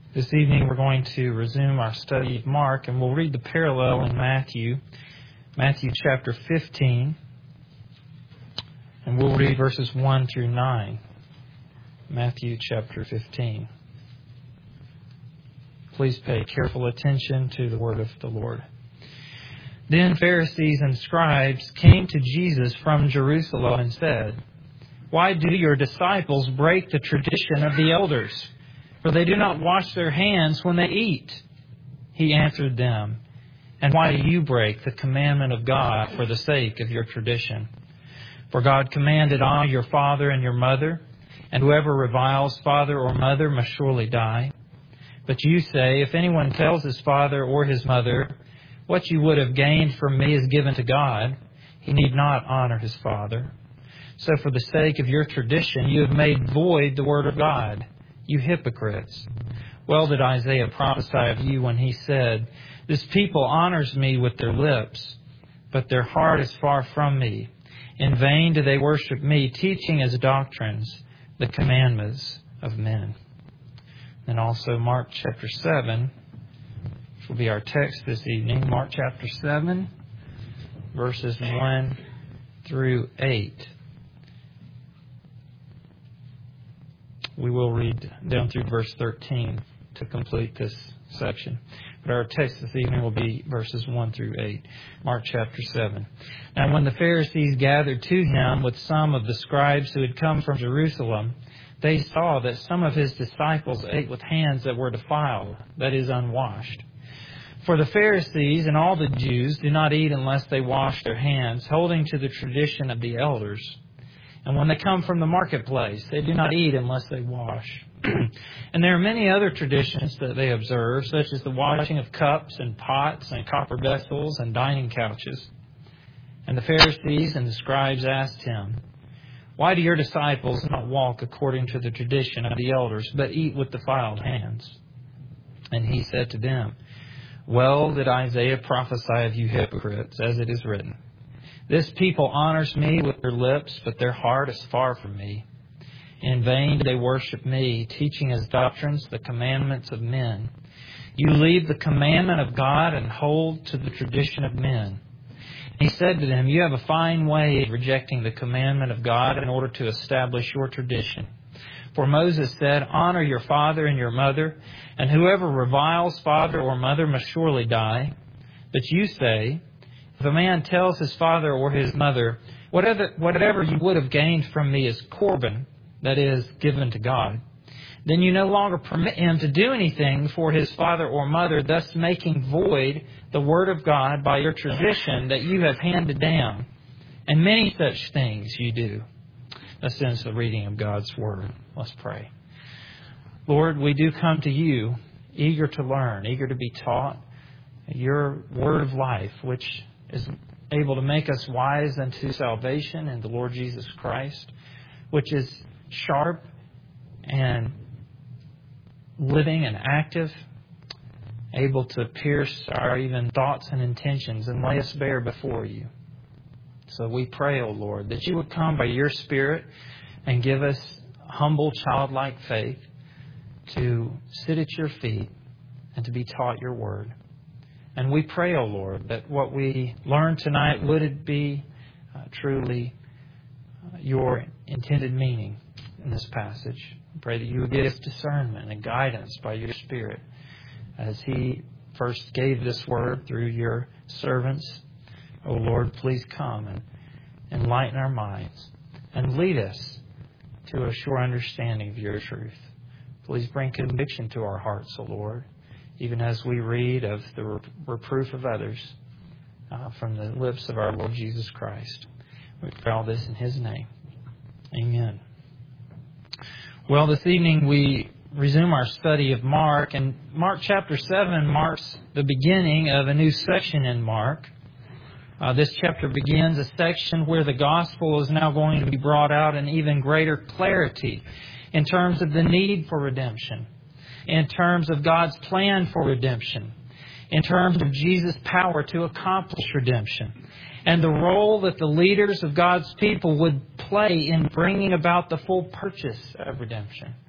This evening we're going to resume our study of Mark, and we'll read the parallel in Matthew chapter 15, and we'll read verses 1 through 9. Matthew chapter 15. Please pay careful attention to the word of the Lord. Then Pharisees and scribes came to Jesus from Jerusalem and said, "Why do your disciples break the tradition of the elders? For they do not wash their hands when they eat." He answered them, "And why do you break the commandment of God for the sake of your tradition? For God commanded, 'Honor your father and your mother,' and whoever reviles father or mother must surely die. But you say, if anyone tells his father or his mother, 'What you would have gained from me is given to God,' he need not honor his father. So for the sake of your tradition you have made void the word of God. You hypocrites! Well did Isaiah prophesy of you when he said, 'This people honors me with their lips, but their heart is far from me. In vain do they worship me, teaching as doctrines the commandments of men.'" And also Mark chapter 7, which will be our text this evening. Mark chapter 7, verses 1 through 8. We will read down through verse 13 to complete this section. But our text this evening will be verses 1 through 8. Mark chapter 7. "Now when the Pharisees gathered to him with some of the scribes who had come from Jerusalem, they saw that some of his disciples ate with hands that were defiled, that is, unwashed. For the Pharisees and all the Jews do not eat unless they wash their hands, holding to the tradition of the elders. And when they come from the marketplace, they do not eat unless they wash. And there are many other traditions that they observe, such as the washing of cups and pots and copper vessels and dining couches. And the Pharisees and the scribes asked him, 'Why do your disciples not walk according to the tradition of the elders, but eat with defiled hands?' And he said to them, 'Well did Isaiah prophesy of you hypocrites, as it is written, "This people honors me with their lips, but their heart is far from me. In vain do they worship me, teaching as doctrines the commandments of men. You leave the commandment of God and hold to the tradition of men." He said to them, "You have a fine way of rejecting the commandment of God in order to establish your tradition. For Moses said, 'Honor your father and your mother,' and whoever reviles father or mother must surely die. But you say, if a man tells his father or his mother, 'Whatever you would have gained from me is Corban,' that is, given to God, then you no longer permit him to do anything for his father or mother, thus making void the word of God by your tradition that you have handed down. And many such things you do." This ends the reading of God's Word. Let's pray. Lord, we do come to you eager to learn, eager to be taught your word of life, which is able to make us wise unto salvation in the Lord Jesus Christ, which is sharp and living and active, able to pierce our even thoughts and intentions and lay us bare before you. So we pray, O Lord, that you would come by your Spirit and give us humble, childlike faith to sit at your feet and to be taught your word. And we pray, O Lord, that what we learn tonight, would it be truly your intended meaning in this passage. We pray that you would give us discernment and guidance by your Spirit as He first gave this word through your servants. O Lord, please come and enlighten our minds and lead us to a sure understanding of your truth. Please bring conviction to our hearts, O Lord, even as we read of the reproof of others from the lips of our Lord Jesus Christ. We pray all this in His name. Amen. Well, this evening we resume our study of Mark, and Mark chapter 7 marks the beginning of a new section in Mark. This chapter begins a section where the gospel is now going to be brought out in even greater clarity in terms of the need for redemption, in terms of God's plan for redemption, in terms of Jesus' power to accomplish redemption, and the role that the leaders of God's people would play in bringing about the full purchase of redemption.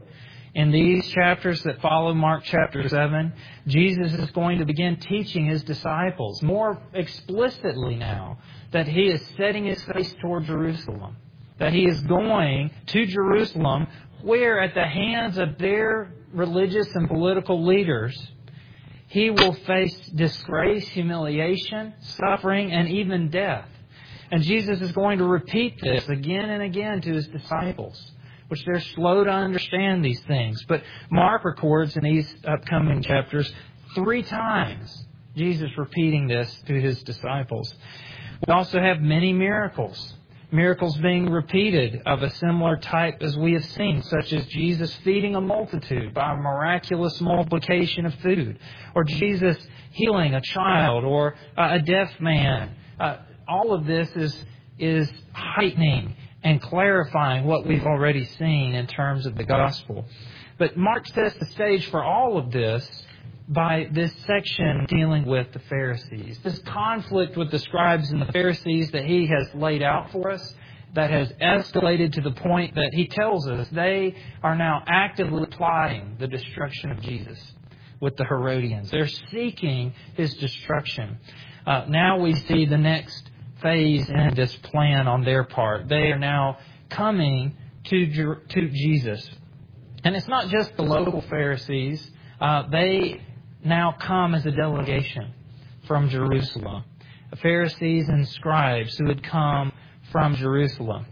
In these chapters that follow Mark chapter 7, Jesus is going to begin teaching His disciples more explicitly now that He is setting His face toward Jerusalem, that He is going to Jerusalem where at the hands of their religious and political leaders, He will face disgrace, humiliation, suffering, and even death. And Jesus is going to repeat this again and again to His disciples, which they're slow to understand these things. But Mark records in these upcoming chapters 3 times Jesus repeating this to His disciples. We also have many miracles. Miracles being repeated of a similar type as we have seen, such as Jesus feeding a multitude by a miraculous multiplication of food, or Jesus healing a child or a deaf man. All of this is heightening and clarifying what we've already seen in terms of the gospel. But Mark sets the stage for all of this by this section dealing with the Pharisees. This conflict with the scribes and the Pharisees that he has laid out for us, that has escalated to the point that he tells us they are now actively plotting the destruction of Jesus with the Herodians. They're seeking His destruction. Now we see the next phase in this plan on their part. They are now coming to Jesus. And it's not just the local Pharisees. They now come as a delegation from Jerusalem. The Pharisees and scribes who had come from Jerusalem.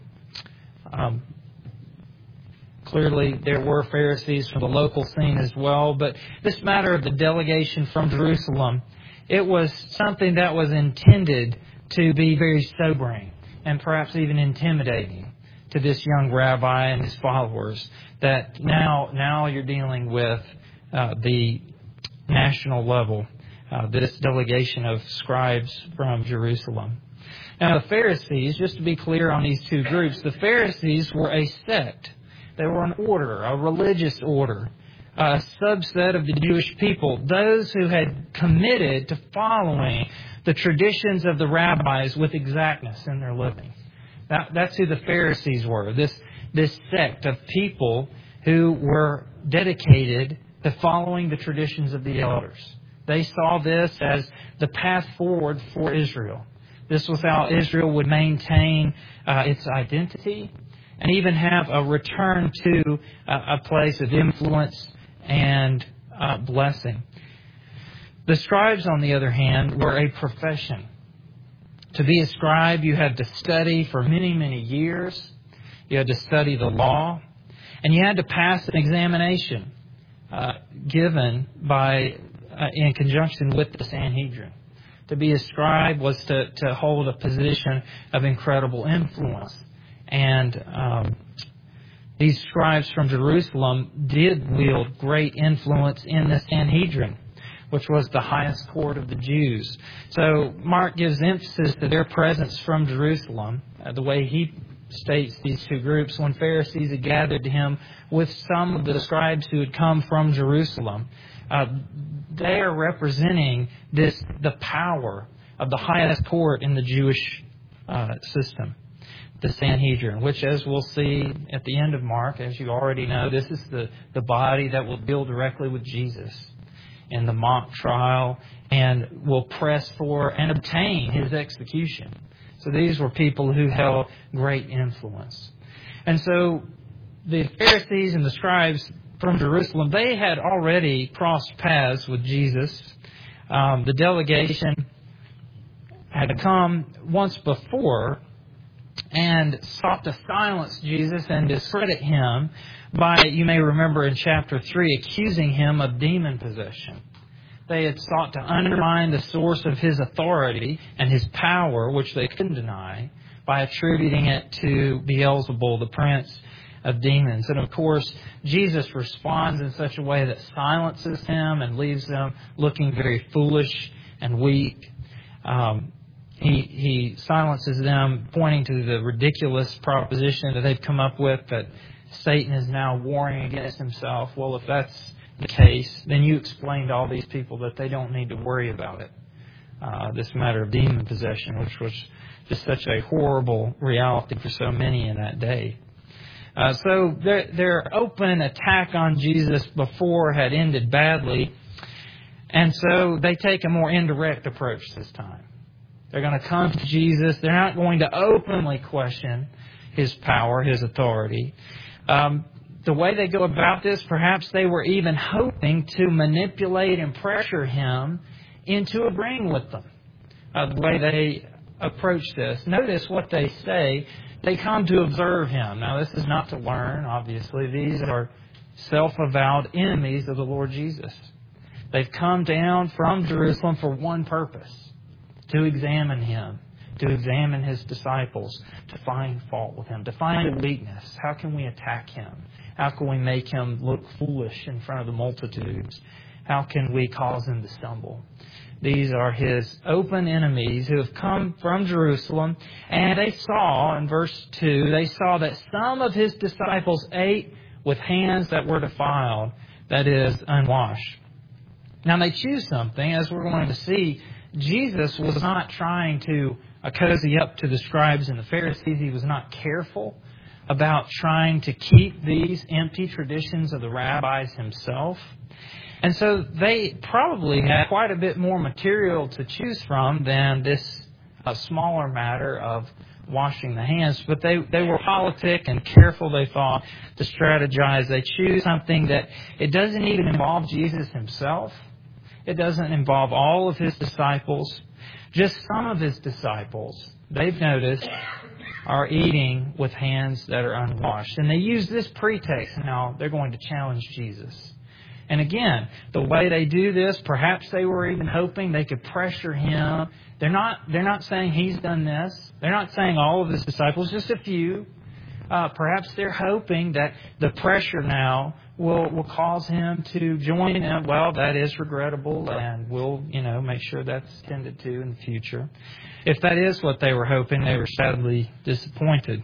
Clearly, there were Pharisees from the local scene as well. But this matter of the delegation from Jerusalem, it was something that was intended to be very sobering and perhaps even intimidating to this young rabbi and his followers, that now you're dealing with the national level, this delegation of scribes from Jerusalem. Now the Pharisees, just to be clear on these two groups, the Pharisees were a sect. They were an order, a religious order, a subset of the Jewish people, those who had committed to following the traditions of the rabbis with exactness in their living. That's who the Pharisees were, this sect of people who were dedicated to following the traditions of the elders. They saw this as the path forward for Israel. This was how Israel would maintain its identity and even have a return to a place of influence and blessing. The scribes, on the other hand, were a profession. To be a scribe, you had to study for many, many years. You had to study the law. And you had to pass an examination given in conjunction with the Sanhedrin. To be a scribe was to hold a position of incredible influence. And these scribes from Jerusalem did wield great influence in the Sanhedrin, which was the highest court of the Jews. So Mark gives emphasis to their presence from Jerusalem, the way he states these two groups. When Pharisees had gathered to him with some of the scribes who had come from Jerusalem, they are representing the power of the highest court in the Jewish system, the Sanhedrin, which, as we'll see at the end of Mark, as you already know, this is the body that will deal directly with Jesus in the mock trial and will press for and obtain His execution. So these were people who held great influence. And so the Pharisees and the scribes from Jerusalem, they had already crossed paths with Jesus. The delegation had come once before and sought to silence Jesus and discredit Him by, you may remember in chapter 3, accusing Him of demon possession. They had sought to undermine the source of His authority and His power, which they couldn't deny, by attributing it to Beelzebul, the prince of demons. And of course, Jesus responds in such a way that silences him and leaves them looking very foolish and weak. He silences them, pointing to the ridiculous proposition that they've come up with, that Satan is now warring against himself. Well, if that's the case, then you explain to all these people that they don't need to worry about it. This matter of demon possession, which was just such a horrible reality for so many in that day. So their open attack on Jesus before had ended badly. And so they take a more indirect approach this time. They're going to come to Jesus. They're not going to openly question His power, His authority. The way they go about this, perhaps they were even hoping to manipulate and pressure Him into agreeing with them. The way they approach this. Notice what they say. They come to observe Him. Now, this is not to learn, obviously. These are self-avowed enemies of the Lord Jesus. They've come down from Jerusalem for one purpose: to examine Him, to examine His disciples, to find fault with Him, to find a weakness. How can we attack Him? How can we make Him look foolish in front of the multitudes? How can we cause Him to stumble? These are His open enemies who have come from Jerusalem. And they saw, in verse 2, they saw that some of His disciples ate with hands that were defiled, that is, unwashed. Now they choose something, as we're going to see. Jesus was not trying to cozy up to the scribes and the Pharisees. He was not careful about trying to keep these empty traditions of the rabbis Himself. And so they probably had quite a bit more material to choose from than this smaller matter of washing the hands. But they were politic and careful, they thought, to strategize. They choose something that it doesn't even involve Jesus Himself. It doesn't involve all of His disciples. Just some of His disciples, they've noticed, are eating with hands that are unwashed. And they use this pretext now. They're going to challenge Jesus. And again, the way they do this, perhaps they were even hoping they could pressure Him. They're not saying He's done this. They're not saying all of His disciples, just a few. Perhaps they're hoping that the pressure now will cause Him to join them. Well, that is regrettable, and we'll make sure that's tended to in the future. If that is what they were hoping, they were sadly disappointed.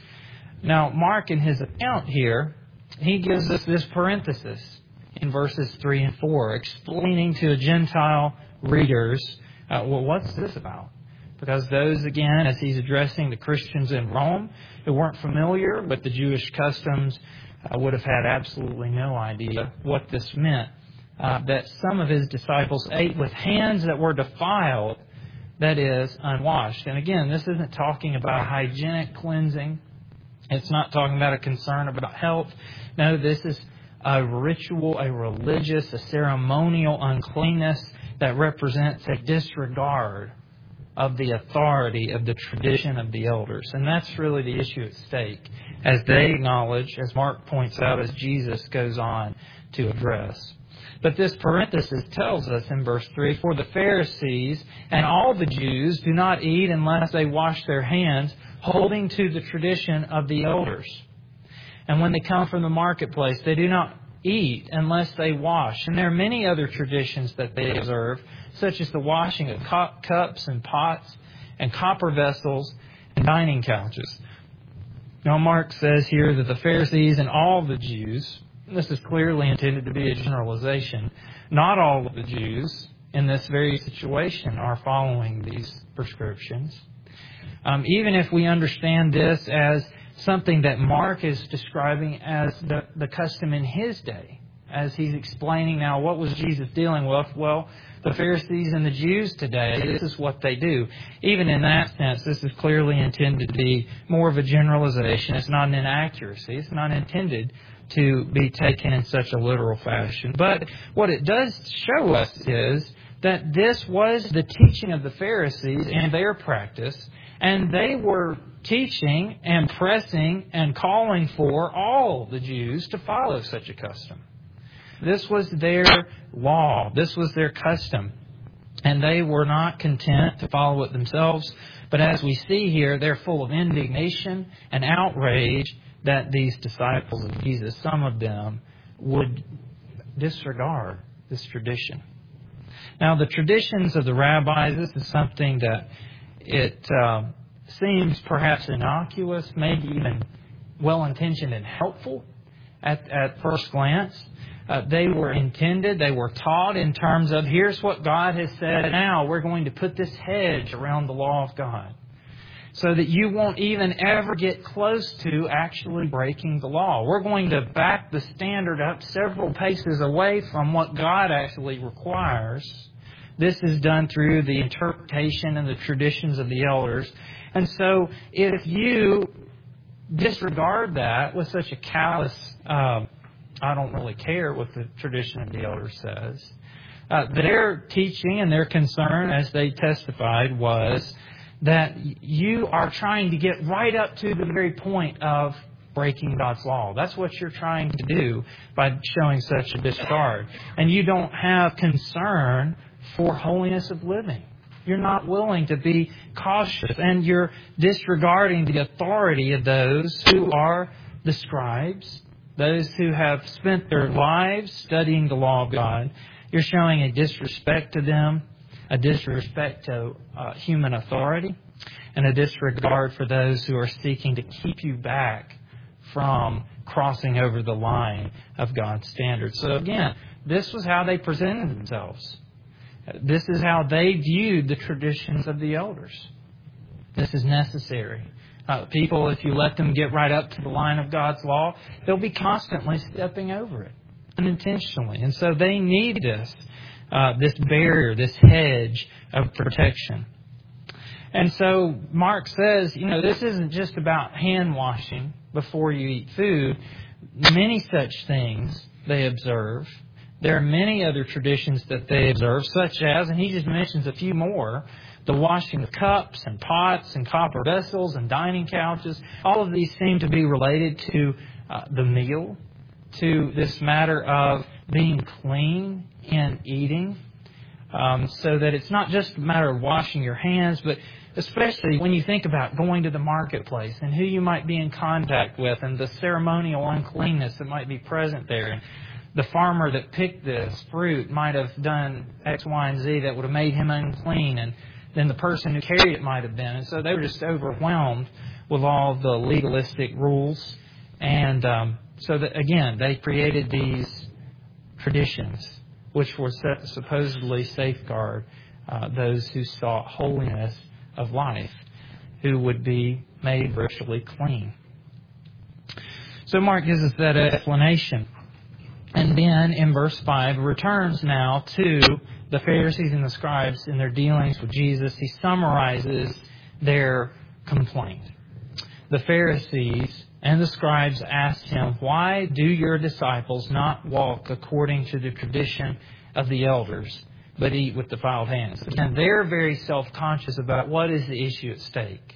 Now, Mark, in his account here, he gives us this parenthesis in verses 3 and 4, explaining to Gentile readers, what's this about? Because those, again, as he's addressing the Christians in Rome who weren't familiar with the Jewish customs, would have had absolutely no idea what this meant. That some of His disciples ate with hands that were defiled, that is, unwashed. And again, this isn't talking about hygienic cleansing. It's not talking about a concern about health. No, this is a ritual, a religious, a ceremonial uncleanness that represents a disregard of the authority of the tradition of the elders. And that's really the issue at stake, as they acknowledge, as Mark points out, as Jesus goes on to address. But this parenthesis tells us in verse 3, "For the Pharisees and all the Jews do not eat unless they wash their hands, holding to the tradition of the elders. And when they come from the marketplace, they do not eat unless they wash." And there are many other traditions that they observe, such as the washing of cups and pots and copper vessels and dining couches. Now, Mark says here that the Pharisees and all the Jews, this is clearly intended to be a generalization, not all of the Jews in this very situation are following these prescriptions. Even if we understand this as something that Mark is describing as the custom in his day, as he's explaining now what was Jesus dealing with. Well, the Pharisees and the Jews today, this is what they do. Even in that sense, this is clearly intended to be more of a generalization. It's not an inaccuracy. It's not intended to be taken in such a literal fashion. But what it does show us is that this was the teaching of the Pharisees and their practice, and they were teaching and pressing and calling for all the Jews to follow such a custom. This was their law. This was their custom. And they were not content to follow it themselves. But as we see here, they're full of indignation and outrage that these disciples of Jesus, some of them, would disregard this tradition. Now, the traditions of the rabbis, this is something that it seems perhaps innocuous, maybe even well-intentioned and helpful at first glance. They were intended, they were taught in terms of, here's what God has said, now we're going to put this hedge around the law of God. so that you won't even ever get close to actually breaking the law. We're going to back the standard up several paces away from what God actually requires. This is done through the interpretation and the traditions of the elders. And so if you disregard that with such a callous, I don't really care what the tradition of the elders says, their teaching and their concern, as they testified, was that you are trying to get right up to the very point of breaking God's law. That's what you're trying to do by showing such a disregard. And you don't have concern for holiness of living. You're not willing to be cautious, and you're disregarding the authority of those who are the scribes, those who have spent their lives studying the law of God. You're showing a disrespect to them, a disrespect to human authority, and a disregard for those who are seeking to keep you back from crossing over the line of God's standards. So again, this was how they presented themselves. This is how they viewed the traditions of the elders. This is necessary. People, if you let them get right up to the line of God's law, they'll be constantly stepping over it, unintentionally. And so they need this barrier, this hedge of protection. And so Mark says, this isn't just about hand washing before you eat food. Many such things they observe. There are many other traditions that they observe, such as, and he just mentions a few more, the washing of cups and pots and copper vessels and dining couches. All of these seem to be related to the meal, to this matter of being clean in eating, so that it's not just a matter of washing your hands, but especially when you think about going to the marketplace and who you might be in contact with and the ceremonial uncleanness that might be present there. And the farmer that picked this fruit might have done X, Y, and Z that would have made him unclean, and then the person who carried it might have been. And so they were just overwhelmed with all the legalistic rules. And so that, again, they created these traditions which were supposedly safeguard those who sought holiness of life, who would be made virtually clean. So Mark gives us that explanation. And then in verse 5, returns now to the Pharisees and the scribes in their dealings with Jesus. He summarizes their complaint. The Pharisees and the scribes asked him, "Why do your disciples not walk according to the tradition of the elders, but eat with defiled hands?" And they're very self-conscious about what is the issue at stake.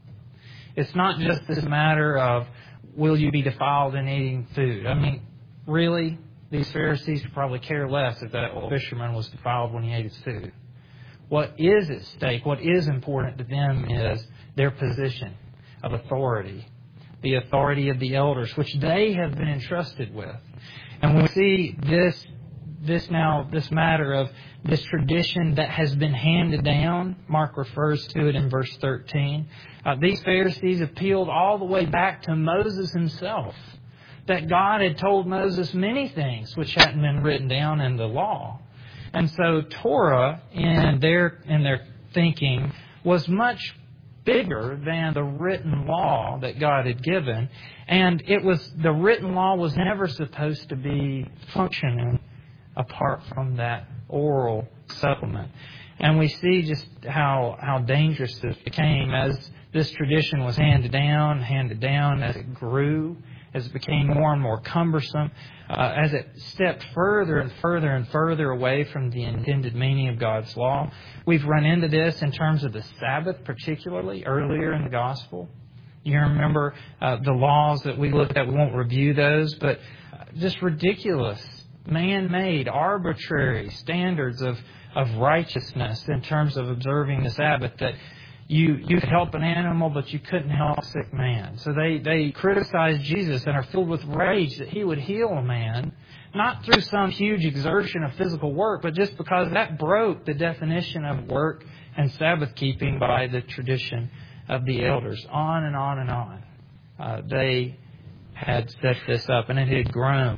It's not just this matter of, will you be defiled in eating food? I mean, really, these Pharisees would probably care less if that old fisherman was defiled when he ate his food. What is at stake, what is important to them, is their position of authority, the authority of the elders, which they have been entrusted with. And we see this matter of this tradition that has been handed down. Mark refers to it in verse 13. These Pharisees appealed all the way back to Moses himself, that God had told Moses many things which hadn't been written down in the law. And so Torah, in their thinking, was much bigger than the written law that God had given. And the written law was never supposed to be functioning apart from that oral supplement. And we see just how dangerous this became as this tradition was handed down, as it grew, as it became more and more cumbersome, as it stepped further and further and further away from the intended meaning of God's law. We've run into this in terms of the Sabbath, particularly earlier in the Gospel. You remember the laws that we looked at. We won't review those, but just ridiculous, man-made, arbitrary standards of righteousness in terms of observing the Sabbath, that you could help an animal, but you couldn't help a sick man. So they criticize Jesus and are filled with rage that he would heal a man, not through some huge exertion of physical work, but just because that broke the definition of work and Sabbath keeping by the tradition of the elders. On and on and on. They had set this up, and it had grown.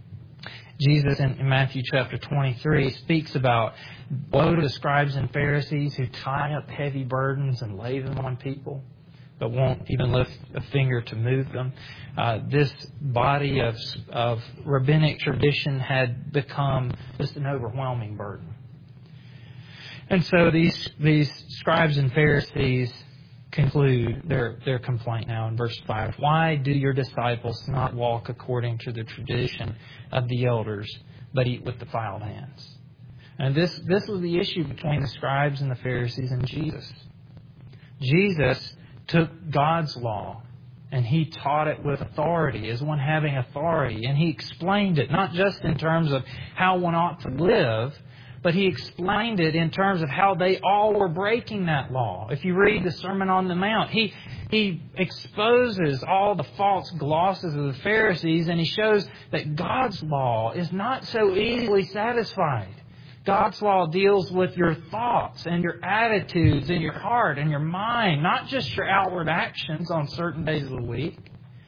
Jesus in Matthew chapter 23 speaks about, "Woe to the scribes and Pharisees who tie up heavy burdens and lay them on people, but won't even lift a finger to move them. This body of rabbinic tradition had become just an overwhelming burden. And so these scribes and Pharisees conclude their complaint now in verse 5. Why do your disciples not walk according to the tradition of the elders, but eat with defiled hands? And this was the issue between the scribes and the Pharisees and Jesus. Jesus took God's law and He taught it with authority, as one having authority. And He explained it, not just in terms of how one ought to live, but He explained it in terms of how they all were breaking that law. If you read the Sermon on the Mount, He exposes all the false glosses of the Pharisees, and He shows that God's law is not so easily satisfied. God's law deals with your thoughts and your attitudes and your heart and your mind, not just your outward actions on certain days of the week.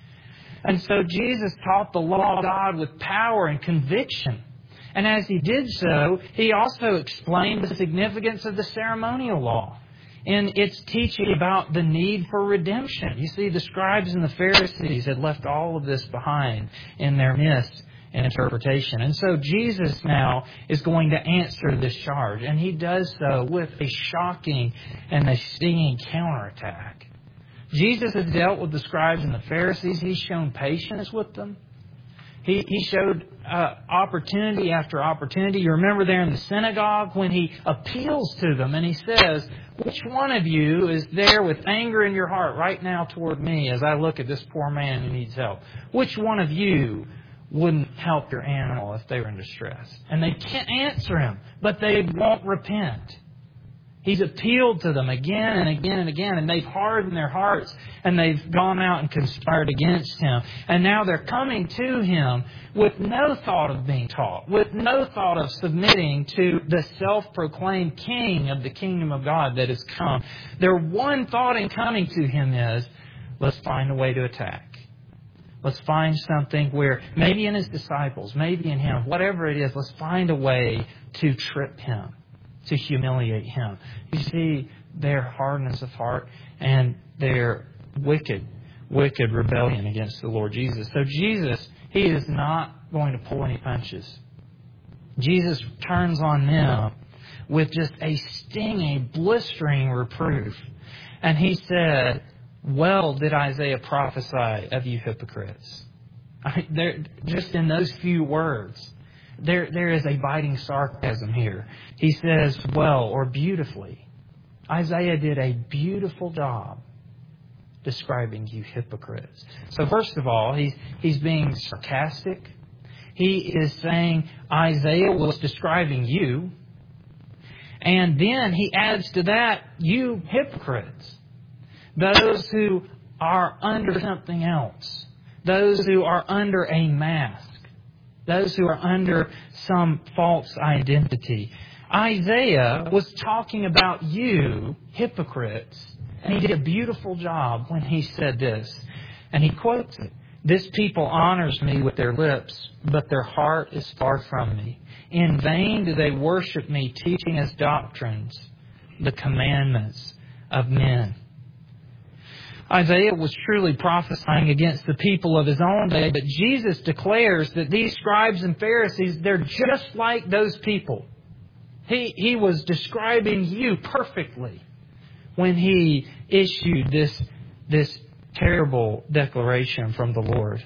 And so Jesus taught the law of God with power and conviction. And as He did so, He also explained the significance of the ceremonial law in its teaching about the need for redemption. You see, the scribes and the Pharisees had left all of this behind in their midst and interpretation. And so Jesus now is going to answer this charge. And He does so with a shocking and a stinging counterattack. Jesus has dealt with the scribes and the Pharisees. He's shown patience with them. He showed opportunity after opportunity. You remember there in the synagogue when He appeals to them and He says, which one of you is there with anger in your heart right now toward me as I look at this poor man who needs help? Which one of you wouldn't help your animal if they were in distress? And they can't answer Him, but they won't repent. He's appealed to them again and again and again, and they've hardened their hearts, and they've gone out and conspired against Him. And now they're coming to Him with no thought of being taught, with no thought of submitting to the self-proclaimed King of the kingdom of God that has come. Their one thought in coming to Him is, let's find a way to attack. Let's find something where, maybe in His disciples, maybe in Him, whatever it is, let's find a way to trip Him, to humiliate Him. You see their hardness of heart and their wicked rebellion against the Lord Jesus. So Jesus, He is not going to pull any punches. Jesus turns on them with just a stinging, blistering reproof. And He said, well did Isaiah prophesy of you hypocrites. Just in those few words, there is a biting sarcasm here. He says, well, or beautifully. Isaiah did a beautiful job describing you hypocrites. So first of all, he's being sarcastic. He is saying Isaiah was describing you. And then he adds to that, you hypocrites. Those who are under something else. Those who are under a mask. Those who are under some false identity. Isaiah was talking about you, hypocrites, and he did a beautiful job when he said this. And he quotes it. This people honors me with their lips, but their heart is far from me. In vain do they worship me, teaching as doctrines the commandments of men. Isaiah was truly prophesying against the people of his own day, but Jesus declares that these scribes and Pharisees, they're just like those people. He was describing you perfectly when He issued this terrible declaration from the Lord.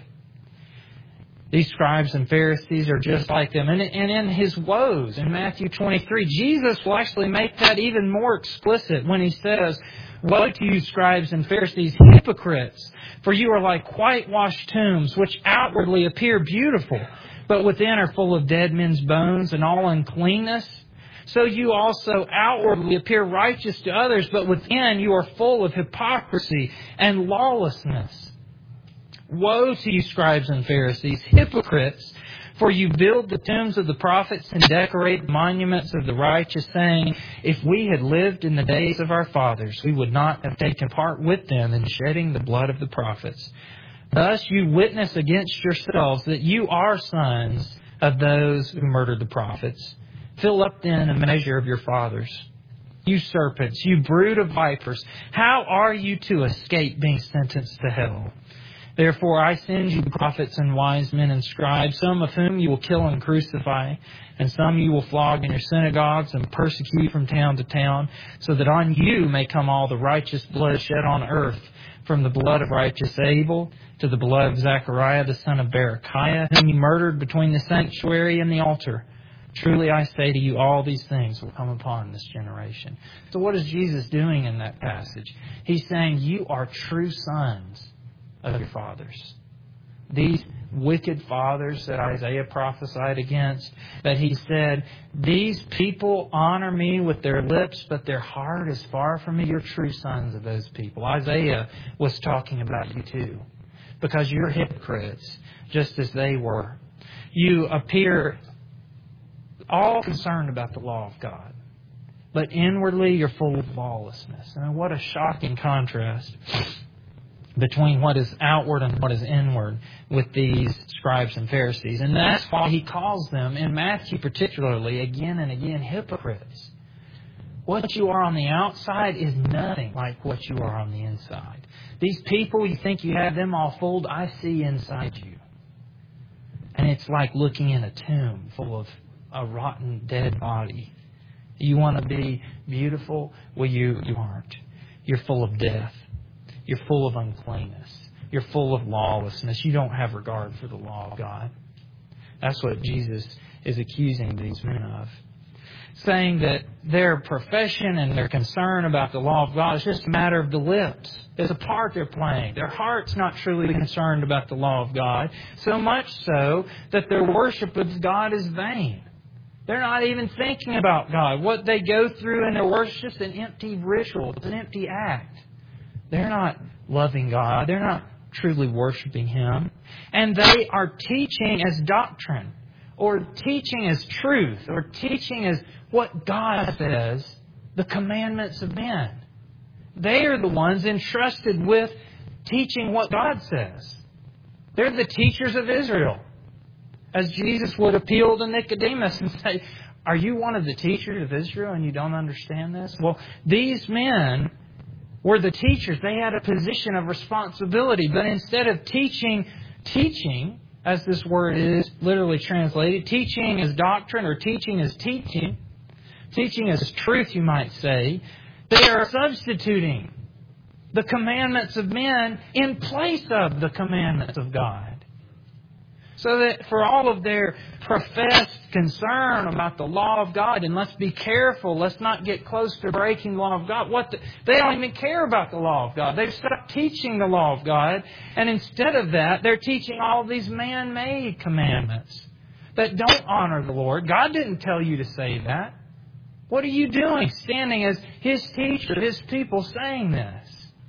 These scribes and Pharisees are just like them. And in His woes in Matthew 23, Jesus will actually make that even more explicit when He says, woe to you, scribes and Pharisees, hypocrites! For you are like whitewashed tombs, which outwardly appear beautiful, but within are full of dead men's bones and all uncleanness. So you also outwardly appear righteous to others, but within you are full of hypocrisy and lawlessness. Woe to you, scribes and Pharisees, hypocrites! For you build the tombs of the prophets and decorate the monuments of the righteous, saying, if we had lived in the days of our fathers, we would not have taken part with them in shedding the blood of the prophets. Thus you witness against yourselves that you are sons of those who murdered the prophets. Fill up then a measure of your fathers. You serpents, you brood of vipers, how are you to escape being sentenced to hell? Therefore I send you prophets and wise men and scribes, some of whom you will kill and crucify, and some you will flog in your synagogues and persecute from town to town, so that on you may come all the righteous blood shed on earth, from the blood of righteous Abel to the blood of Zechariah the son of Berechiah, whom you murdered between the sanctuary and the altar. Truly I say to you, all these things will come upon this generation. So what is Jesus doing in that passage? He's saying, you are true sons of your fathers. These wicked fathers that Isaiah prophesied against, that he said, these people honor me with their lips, but their heart is far from me. You're true sons of those people. Isaiah was talking about you too, because you're hypocrites, just as they were. You appear all concerned about the law of God, but inwardly you're full of lawlessness. And what a shocking contrast between what is outward and what is inward with these scribes and Pharisees. And that's why he calls them, in Matthew particularly, again and again, hypocrites. What you are on the outside is nothing like what you are on the inside. These people, you think you have them all fooled, I see inside you. And it's like looking in a tomb full of a rotten, dead body. You want to be beautiful? Well, you aren't. You're full of death. You're full of uncleanness. You're full of lawlessness. You don't have regard for the law of God. That's what Jesus is accusing these men of. Saying that their profession and their concern about the law of God is just a matter of the lips. It's a part they're playing. Their heart's not truly concerned about the law of God. So much so that their worship of God is vain. They're not even thinking about God. What they go through in their worship is just an empty ritual. It's an empty act. They're not loving God. They're not truly worshiping Him. And they are teaching as doctrine, or teaching as truth, or teaching as what God says, the commandments of men. They are the ones entrusted with teaching what God says. They're the teachers of Israel. As Jesus would appeal to Nicodemus and say, are you one of the teachers of Israel and you don't understand this? Well, these men were the teachers. They had a position of responsibility. But instead of teaching, as this word is literally translated, teaching as doctrine or teaching as teaching as truth, you might say, they are substituting the commandments of men in place of the commandments of God. So that for all of their professed concern about the law of God, and let's be careful, let's not get close to breaking the law of God. They don't even care about the law of God. They've stopped teaching the law of God. And instead of that, they're teaching all these man-made commandments that don't honor the Lord. God didn't tell you to say that. What are you doing standing as His teacher, His people saying this?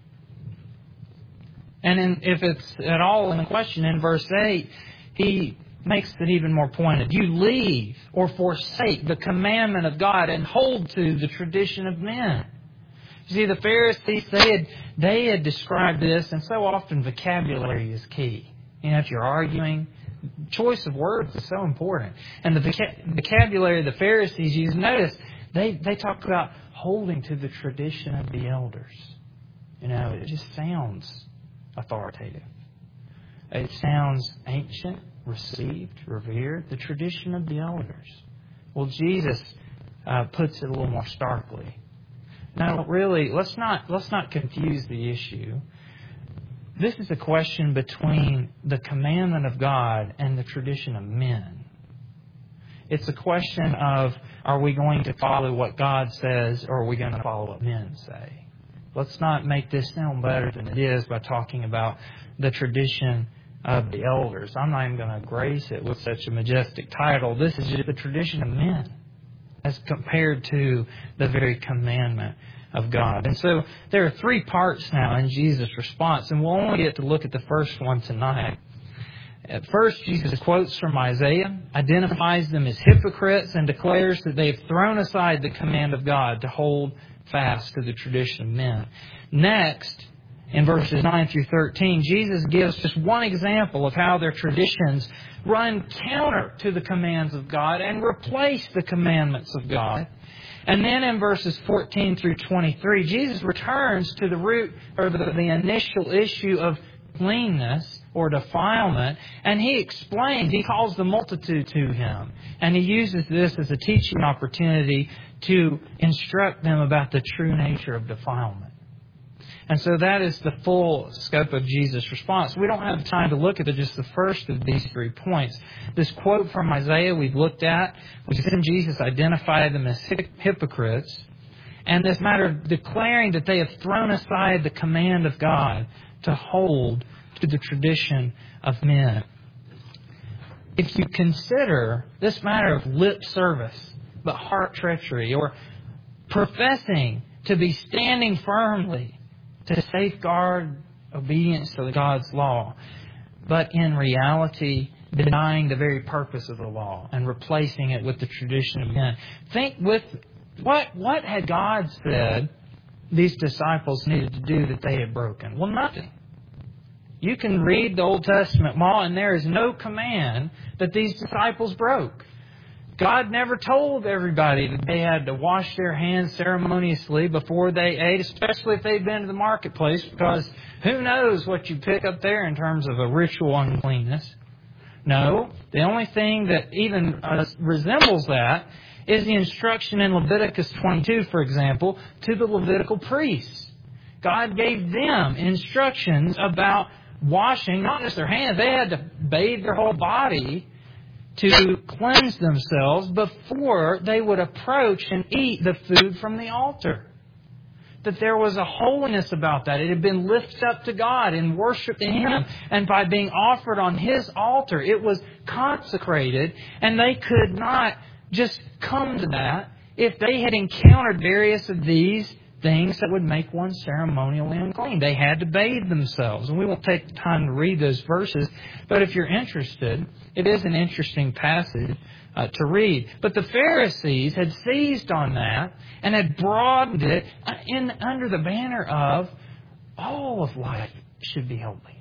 And if it's at all in question in verse 8, he makes it even more pointed. You leave or forsake the commandment of God and hold to the tradition of men. You see, the Pharisees, they had described this, and so often vocabulary is key. You know, if you're arguing, choice of words is so important. And the vocabulary of the Pharisees, you notice, they talk about holding to the tradition of the elders. You know, it just sounds authoritative. It sounds ancient, received, revered, the tradition of the elders. Well, Jesus puts it a little more starkly. Now, really, let's not confuse the issue. This is a question between the commandment of God and the tradition of men. It's a question of, are we going to follow what God says, or are we going to follow what men say? Let's not make this sound better than it is by talking about the tradition of the elders. I'm not even going to grace it with such a majestic title. This is just the tradition of men as compared to the very commandment of God. And so there are three parts now in Jesus' response, and we'll only get to look at the first one tonight. At first, Jesus quotes from Isaiah, identifies them as hypocrites, and declares that they have thrown aside the command of God to hold fast to the tradition of men. Next, in verses 9 through 13, Jesus gives just one example of how their traditions run counter to the commands of God and replace the commandments of God. And then in verses 14 through 23, Jesus returns to the root or the initial issue of cleanness or defilement, and He explains, He calls the multitude to Him, and He uses this as a teaching opportunity to instruct them about the true nature of defilement. And so that is the full scope of Jesus' response. We don't have time to look at just the first of these 3 points. This quote from Isaiah we've looked at, which is Jesus identified them as hypocrites, and this matter of declaring that they have thrown aside the command of God to hold to the tradition of men. If you consider this matter of lip service, but heart treachery, or professing to be standing firmly to safeguard obedience to God's law, but in reality denying the very purpose of the law and replacing it with the tradition of men. Think with what had God said these disciples needed to do that they had broken? Well, nothing. You can read the Old Testament law, and there is no command that these disciples broke. God never told everybody that they had to wash their hands ceremoniously before they ate, especially if they'd been to the marketplace, because who knows what you pick up there in terms of a ritual uncleanness. No, the only thing that even resembles that is the instruction in Leviticus 22, for example, to the Levitical priests. God gave them instructions about washing, not just their hands. They had to bathe their whole body to cleanse themselves before they would approach and eat the food from the altar. That there was a holiness about that. It had been lifted up to God in worship to Him. And by being offered on His altar, it was consecrated. And they could not just come to that if they had encountered various of these things that would make one ceremonially unclean. They had to bathe themselves. And we won't take the time to read those verses. But if you're interested, it is an interesting passage to read. But the Pharisees had seized on that and had broadened it under the banner of all of life should be holy.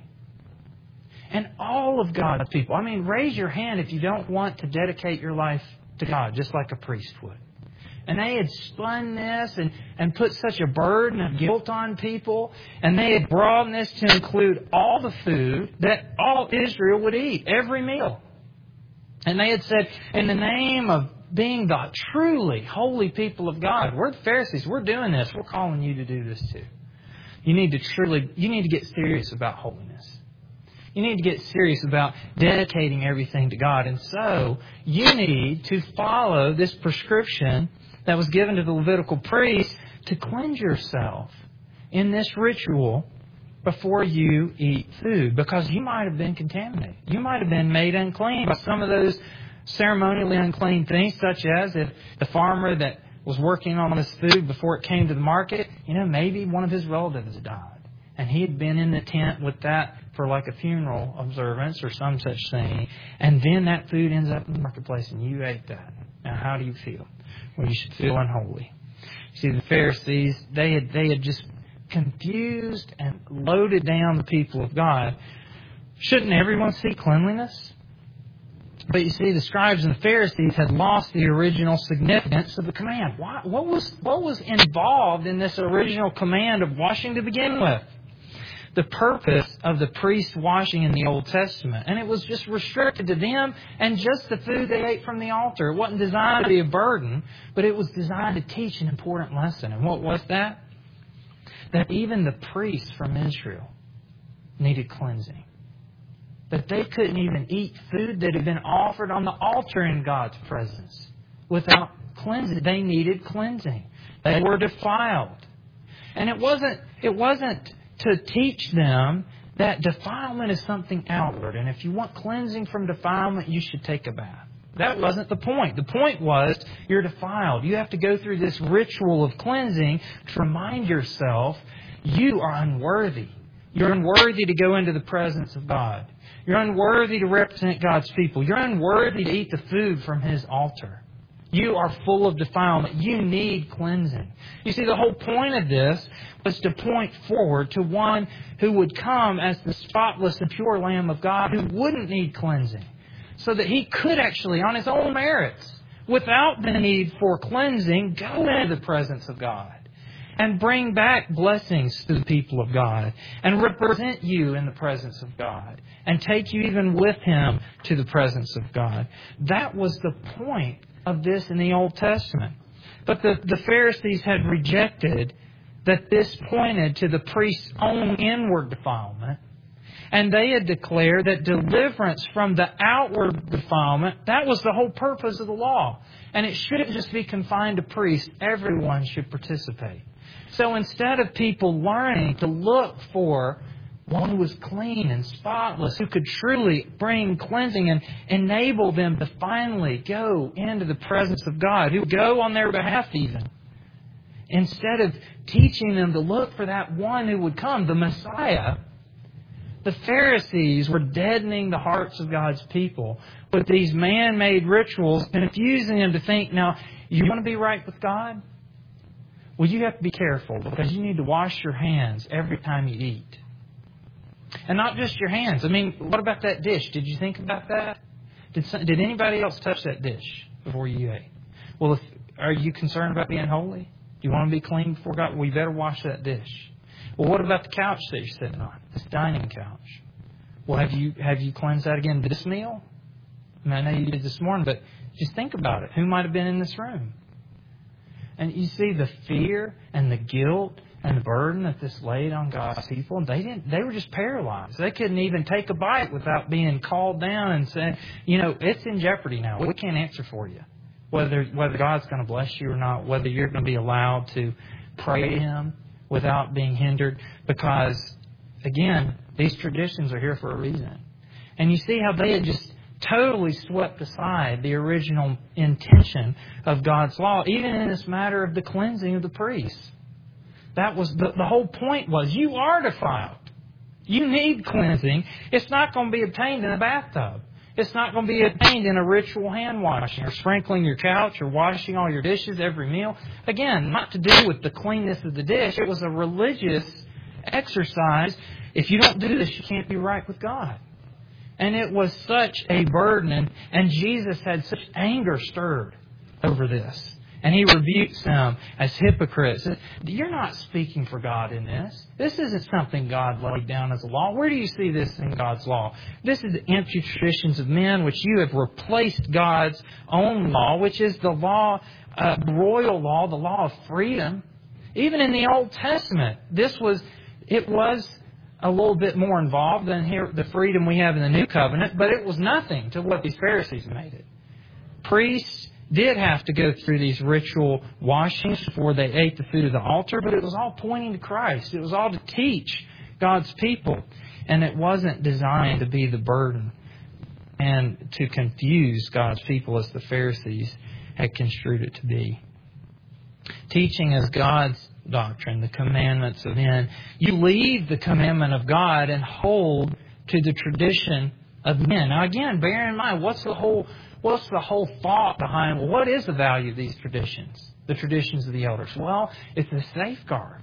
And all of God's people. I mean, raise your hand if you don't want to dedicate your life to God, just like a priest would. And they had spun this and put such a burden of guilt on people. And they had broadened this to include all the food that all Israel would eat, every meal. And they had said, in the name of being the truly holy people of God, we're the Pharisees, we're doing this, we're calling you to do this too. You need to get serious about holiness. You need to get serious about dedicating everything to God. And so, you need to follow this prescription that was given to the Levitical priests to cleanse yourself in this ritual before you eat food, because you might have been contaminated. You might have been made unclean by some of those ceremonially unclean things, such as if the farmer that was working on this food before it came to the market, maybe one of his relatives died. And he had been in the tent with that for like a funeral observance or some such thing. And then that food ends up in the marketplace and you ate that. Now, how do you feel? Well, you should feel unholy. See, the Pharisees, they had just confused and loaded down the people of God. Shouldn't everyone see cleanliness? But you see, the scribes and the Pharisees had lost the original significance of the command. What was involved in this original command of washing to begin with? The purpose of the priest washing in the Old Testament. And it was just restricted to them and just the food they ate from the altar. It wasn't designed to be a burden, but it was designed to teach an important lesson. And what was that? That even the priests from Israel needed cleansing. That they couldn't even eat food that had been offered on the altar in God's presence without cleansing. They needed cleansing. They were defiled. And it wasn't to teach them that defilement is something outward. And if you want cleansing from defilement, you should take a bath. That wasn't the point. The point was you're defiled. You have to go through this ritual of cleansing to remind yourself you are unworthy. You're unworthy to go into the presence of God. You're unworthy to represent God's people. You're unworthy to eat the food from His altar. You are full of defilement. You need cleansing. You see, the whole point of this was to point forward to one who would come as the spotless and pure Lamb of God who wouldn't need cleansing, so that He could actually, on His own merits, without the need for cleansing, go into the presence of God and bring back blessings to the people of God and represent you in the presence of God and take you even with Him to the presence of God. That was the point of this in the Old Testament. But the Pharisees had rejected that this pointed to the priest's own inward defilement. And they had declared that deliverance from the outward defilement, that was the whole purpose of the law. And it shouldn't just be confined to priests. Everyone should participate. So instead of people learning to look for one who was clean and spotless, who could truly bring cleansing and enable them to finally go into the presence of God, who would go on their behalf even, instead of teaching them to look for that one who would come, the Messiah, the Pharisees were deadening the hearts of God's people with these man-made rituals, confusing them to think, now, you want to be right with God? Well, you have to be careful because you need to wash your hands every time you eat. And not just your hands. I mean, what about that dish? Did you think about that? Did anybody else touch that dish before you ate? Well, are you concerned about being holy? Do you want to be clean before God? Well, you better wash that dish. Well, what about the couch that you're sitting on? This dining couch. Well, have you cleansed that again this meal? I mean, I know you did this morning, but just think about it. Who might have been in this room? And you see the fear and the guilt and the burden that this laid on God's people. They were just paralyzed. They couldn't even take a bite without being called down and saying, it's in jeopardy now. We can't answer for you. Whether God's going to bless you or not, whether you're going to be allowed to pray to Him without being hindered. Because, again, these traditions are here for a reason. And you see how they had just totally swept aside the original intention of God's law, even in this matter of the cleansing of the priests. That was the whole point was, you are defiled. You need cleansing. It's not going to be obtained in a bathtub. It's not going to be obtained in a ritual hand washing or sprinkling your couch or washing all your dishes every meal. Again, not to do with the cleanness of the dish. It was a religious exercise. If you don't do this, you can't be right with God. And it was such a burden, and Jesus had such anger stirred over this. And He rebukes them as hypocrites. You're not speaking for God in this. This isn't something God laid down as a law. Where do you see this in God's law? This is empty traditions of men, which you have replaced God's own law, which is the law, the royal law, the law of freedom. Even in the Old Testament, it was a little bit more involved than here, the freedom we have in the New Covenant, but it was nothing to what these Pharisees made it. Priests did have to go through these ritual washings before they ate the food of the altar, but it was all pointing to Christ. It was all to teach God's people, and it wasn't designed to be the burden and to confuse God's people as the Pharisees had construed it to be. Teaching as God's doctrine, the commandments of men. You leave the commandment of God and hold to the tradition of men. Now again, bear in mind, what's the whole thought behind, what is the value of these traditions? The traditions of the elders. Well, it's a safeguard.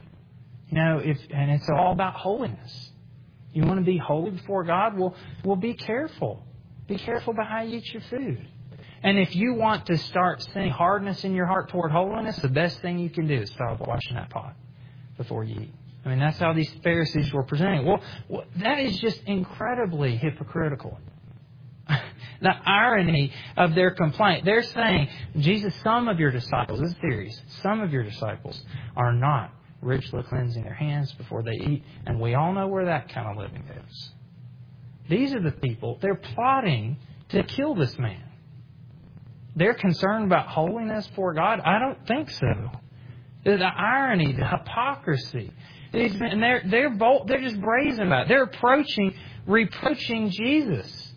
And it's all about holiness. You want to be holy before God? Well, be careful. Be careful about how you eat your food. And if you want to start seeing hardness in your heart toward holiness, the best thing you can do is start washing that pot before you eat. I mean, that's how these Pharisees were presenting. Well, that is just incredibly hypocritical. The irony of their complaint. They're saying, Jesus, some of your disciples, this is serious, some of your disciples are not ritually cleansing their hands before they eat. And we all know where that kind of living goes. These are the people, they're plotting to kill this man. They're concerned about holiness before God? I don't think so. The irony, the hypocrisy. And they're just brazen about it. They're reproaching Jesus.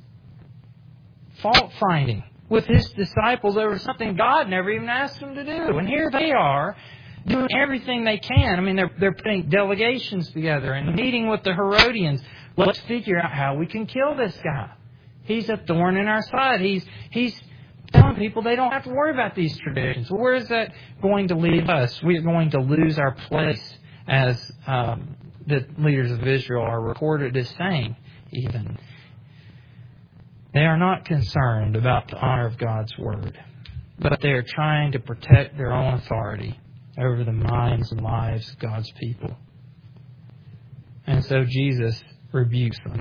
Fault finding with His disciples over something God never even asked them to do. And here they are doing everything they can. I mean, they're putting delegations together and meeting with the Herodians. Let's figure out how we can kill this guy. He's a thorn in our side. He's telling people they don't have to worry about these traditions. Well, where is that going to leave us? We are going to lose our place as the leaders of Israel are recorded as saying, even. They are not concerned about the honor of God's Word, but they are trying to protect their own authority over the minds and lives of God's people. And so Jesus rebukes them.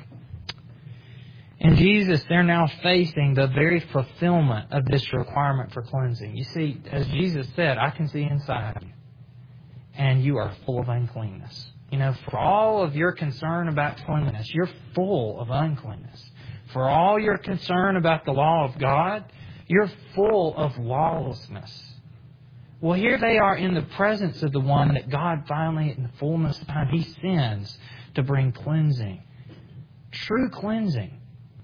In Jesus, they're now facing the very fulfillment of this requirement for cleansing. You see, as Jesus said, I can see inside you, and you are full of uncleanness. You know, for all of your concern about cleanliness, you're full of uncleanness. For all your concern about the law of God, you're full of lawlessness. Well, here they are in the presence of the one that God finally, in the fullness of time, He sends to bring cleansing. True cleansing.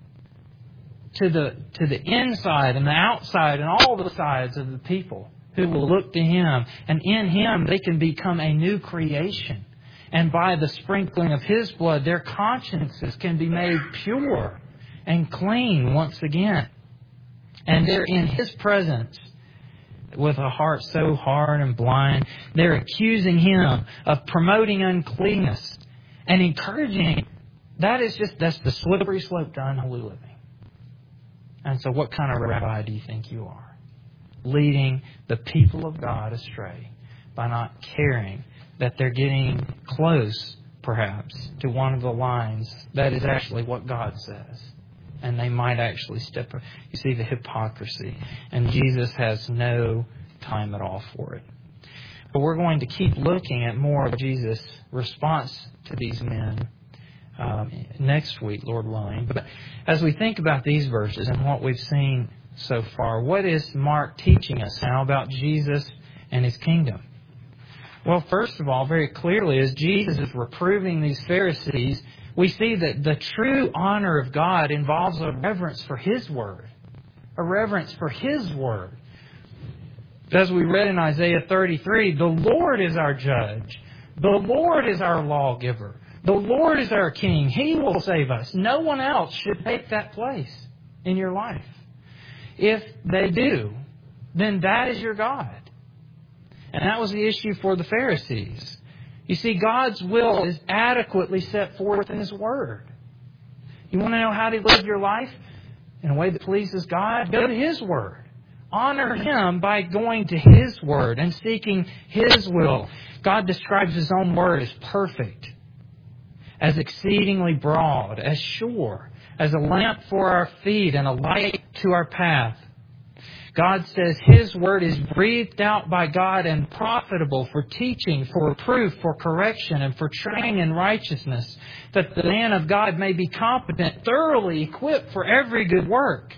To the inside and the outside and all the sides of the people who will look to Him. And in Him they can become a new creation. And by the sprinkling of His blood, their consciences can be made pure and clean once again. And they're in His presence with a heart so hard and blind. They're accusing Him of promoting uncleanness and encouraging. That's the slippery slope to unholy living. And so what kind of rabbi do you think you are? Leading the people of God astray by not caring that they're getting close, perhaps, to one of the lines that is actually what God says. And they might actually step up. You see the hypocrisy. And Jesus has no time at all for it. But we're going to keep looking at more of Jesus' response to these men next week, Lord willing. But as we think about these verses and what we've seen so far, what is Mark teaching us now about Jesus and His kingdom? Well, first of all, very clearly, as Jesus is reproving these Pharisees, we see that the true honor of God involves a reverence for His Word. A reverence for His Word. As we read in Isaiah 33, the Lord is our judge. The Lord is our lawgiver. The Lord is our King. He will save us. No one else should take that place in your life. If they do, then that is your God. And that was the issue for the Pharisees. You see, God's will is adequately set forth in His Word. You want to know how to live your life in a way that pleases God? Go to His Word. Honor Him by going to His Word and seeking His will. God describes His own Word as perfect, as exceedingly broad, as sure, as a lamp for our feet and a light to our path. God says His Word is breathed out by God and profitable for teaching, for reproof, for correction, and for training in righteousness, that the man of God may be competent, thoroughly equipped for every good work.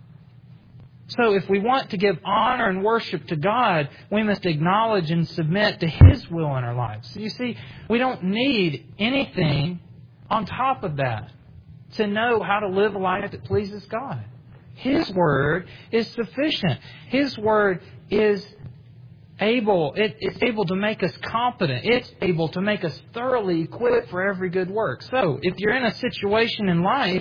So if we want to give honor and worship to God, we must acknowledge and submit to His will in our lives. So you see, we don't need anything on top of that to know how to live a life that pleases God. His Word is sufficient. His Word is able. It's able to make us competent. It's able to make us thoroughly equipped for every good work. So if you're in a situation in life,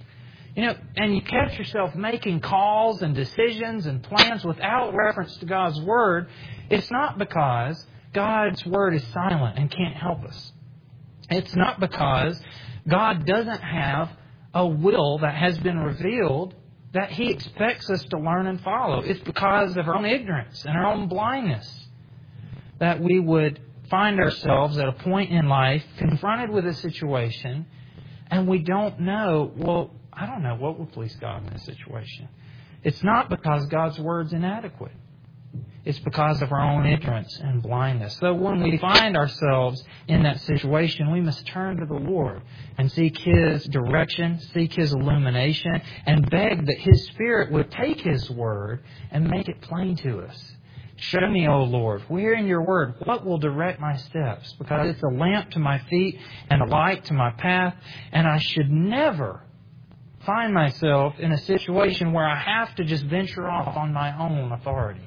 and you catch yourself making calls and decisions and plans without reference to God's Word, it's not because God's Word is silent and can't help us. It's not because God doesn't have a will that has been revealed that He expects us to learn and follow. It's because of our own ignorance and our own blindness that we would find ourselves at a point in life confronted with a situation and we don't know, I don't know what would please God in this situation. It's not because God's Word's inadequate. It's because of our own ignorance and blindness. So when we find ourselves in that situation, we must turn to the Lord and seek His direction, seek His illumination, and beg that His Spirit would take His Word and make it plain to us. Show me, O Lord, where in your Word, what will direct my steps? Because it's a lamp to my feet and a light to my path, and I should never find myself in a situation where I have to just venture off on my own authority.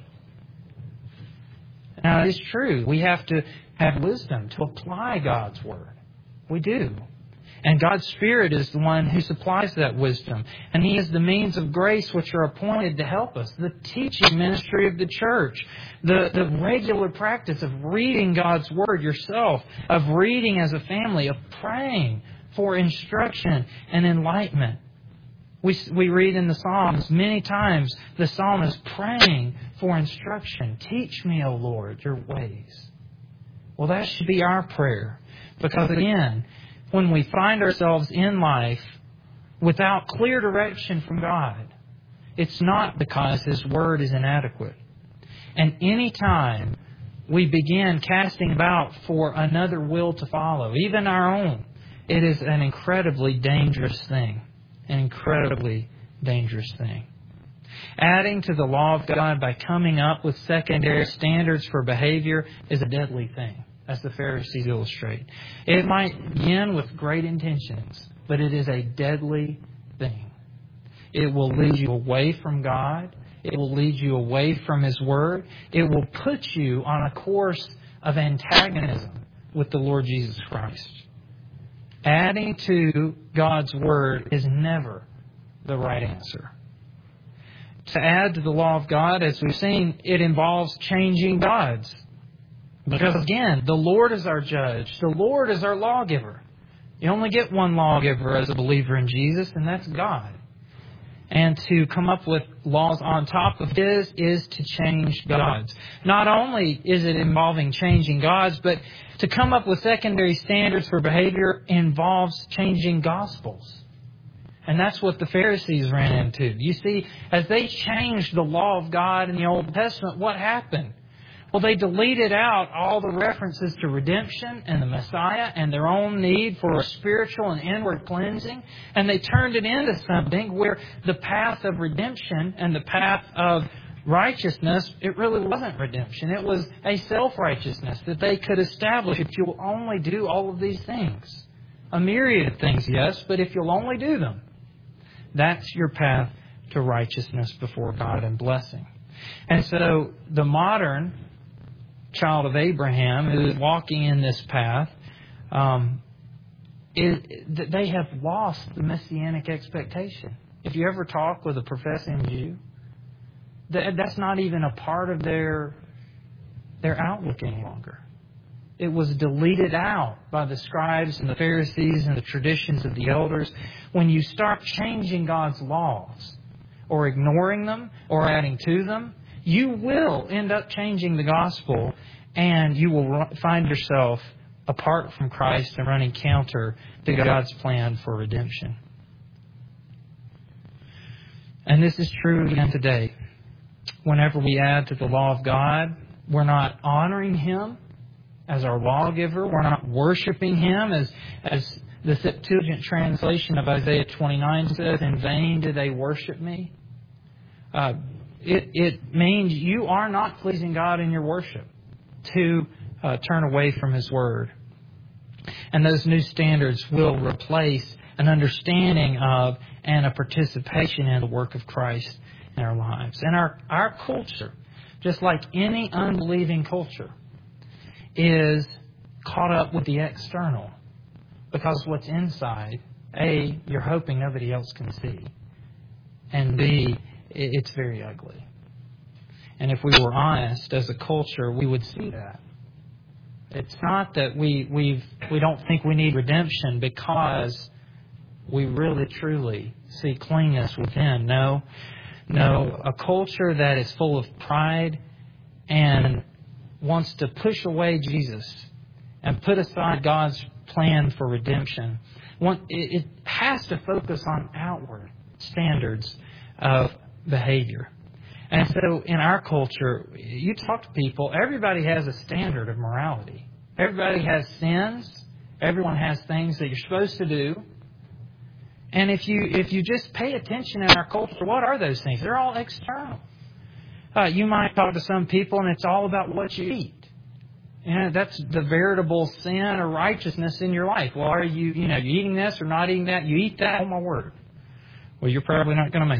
Now, it is true. We have to have wisdom to apply God's Word. We do. And God's Spirit is the one who supplies that wisdom. And He is the means of grace which are appointed to help us. The teaching ministry of the church. The regular practice of reading God's Word yourself. Of reading as a family. Of praying for instruction and enlightenment. We read in the Psalms many times the psalmist praying for instruction. Teach me, O Lord, your ways. Well, that should be our prayer. Because again, when we find ourselves in life without clear direction from God, it's not because His Word is inadequate. And any time we begin casting about for another will to follow, even our own, it is an incredibly dangerous thing. An incredibly dangerous thing. Adding to the law of God by coming up with secondary standards for behavior is a deadly thing, as the Pharisees illustrate. It might begin with great intentions, but it is a deadly thing. It will lead you away from God. It will lead you away from His Word. It will put you on a course of antagonism with the Lord Jesus Christ. Adding to God's Word is never the right answer. To add to the law of God, as we've seen, it involves changing gods. Because again, the Lord is our judge. The Lord is our lawgiver. You only get one lawgiver as a believer in Jesus, and that's God. And to come up with laws on top of His is to change gods. Not only is it involving changing gods, but to come up with secondary standards for behavior involves changing gospels. And that's what the Pharisees ran into. You see, as they changed the law of God in the Old Testament, what happened? Well, they deleted out all the references to redemption and the Messiah and their own need for a spiritual and inward cleansing. And they turned it into something where the path of redemption and the path of righteousness, it really wasn't redemption. It was a self-righteousness that they could establish if you'll only do all of these things. A myriad of things, yes, but if you'll only do them, that's your path to righteousness before God and blessing. And so the modern child of Abraham who is walking in this path, they have lost the messianic expectation. If you ever talk with a professing Jew, that's not even a part of their outlook any longer. It was deleted out by the scribes and the Pharisees and the traditions of the elders. When you start changing God's laws or ignoring them or adding to them, you will end up changing the gospel, and you will find yourself apart from Christ and running counter to God's plan for redemption. And this is true again today. Whenever we add to the law of God, we're not honoring Him as our lawgiver. We're not worshiping Him as the Septuagint translation of Isaiah 29 says, "In vain do they worship me." It means you are not pleasing God in your worship to turn away from His Word. And those new standards will replace an understanding of and a participation in the work of Christ in our lives. And our culture, just like any unbelieving culture, is caught up with the external. Because what's inside, A, you're hoping nobody else can see. And B, it's very ugly. And if we were honest as a culture, we would see that. It's not that we don't think we need redemption because we really truly see cleanness within. No, a culture that is full of pride and wants to push away Jesus and put aside God's plan for redemption. It has to focus on outward standards of behavior. And so in our culture, you talk to people, everybody has a standard of morality. Everybody has sins. Everyone has things that you're supposed to do. And if you just pay attention in our culture, what are those things? They're all external. You might talk to some people and it's all about what you eat. And that's the veritable sin or righteousness in your life. Well, are you eating this or not eating that? You eat that? Oh, my word. Well, you're probably not going to make it.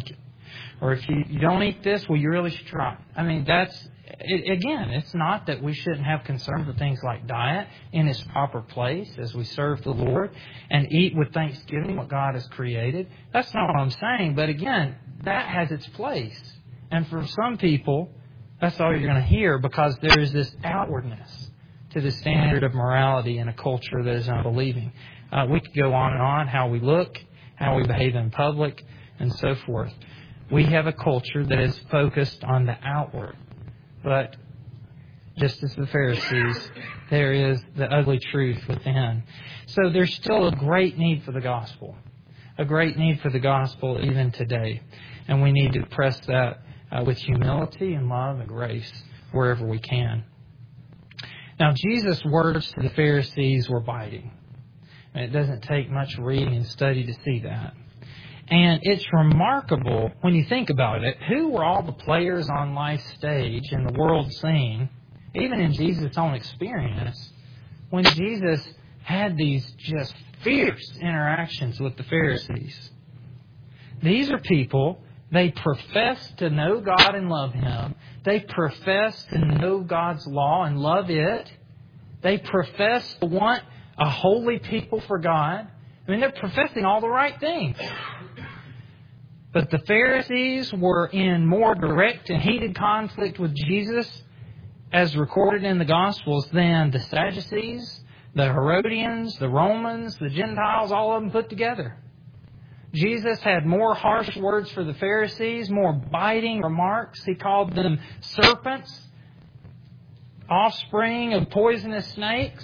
Or if you don't eat this, well, you really should try. I mean, again, it's not that we shouldn't have concern for things like diet in its proper place as we serve the Lord and eat with thanksgiving what God has created. That's not what I'm saying. But again, that has its place. And for some people, that's all you're going to hear because there is this outwardness to the standard of morality in a culture that is unbelieving. We could go on and on, how we look, how we behave in public, and so forth. We have a culture that is focused on the outward. But just as the Pharisees, there is the ugly truth within. So there's still a great need for the gospel. A great need for the gospel even today. And we need to press that with humility and love and grace wherever we can. Now, Jesus' words to the Pharisees were biting. And it doesn't take much reading and study to see that. And it's remarkable when you think about it. Who were all the players on life's stage in the world scene, even in Jesus' own experience, when Jesus had these just fierce interactions with the Pharisees? These are people, they profess to know God and love Him. They profess to know God's law and love it. They profess to want a holy people for God. I mean, they're professing all the right things. But the Pharisees were in more direct and heated conflict with Jesus, as recorded in the Gospels, than the Sadducees, the Herodians, the Romans, the Gentiles, all of them put together. Jesus had more harsh words for the Pharisees, more biting remarks. He called them serpents, offspring of poisonous snakes.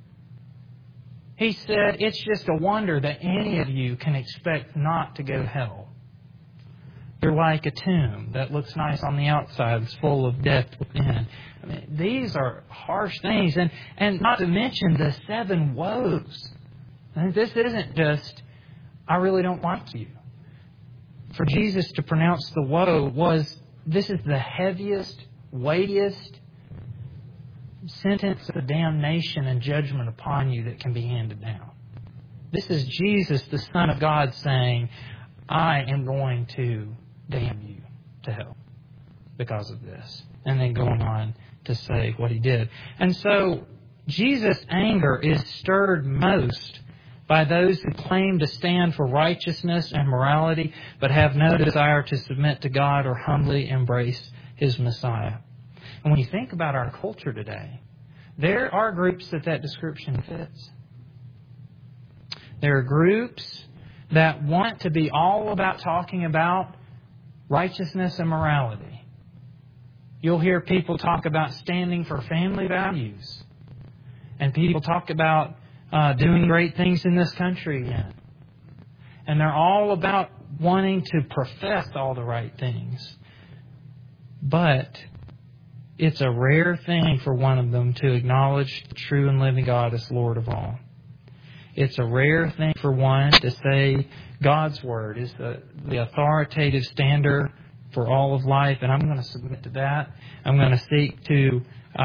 He said, it's just a wonder that any of you can expect not to go to hell. You're like a tomb that looks nice on the outside, it's full of death within. I mean, these are harsh things. And not to mention the 7 woes. And this isn't just, I really don't like you. For Jesus to pronounce the woe this is the heaviest, weightiest sentence of damnation and judgment upon you that can be handed down. This is Jesus, the Son of God, saying, I am going to damn you to hell because of this. And then going on to say what He did. And so Jesus' anger is stirred most by those who claim to stand for righteousness and morality but have no desire to submit to God or humbly embrace His Messiah. And when you think about our culture today, there are groups that description fits. There are groups that want to be all about talking about righteousness and morality. You'll hear people talk about standing for family values. And people talk about doing great things in this country again. And they're all about wanting to profess all the right things. But it's a rare thing for one of them to acknowledge the true and living God as Lord of all. It's a rare thing for one to say God's Word is the authoritative standard for all of life, and I'm going to submit to that. I'm going to seek to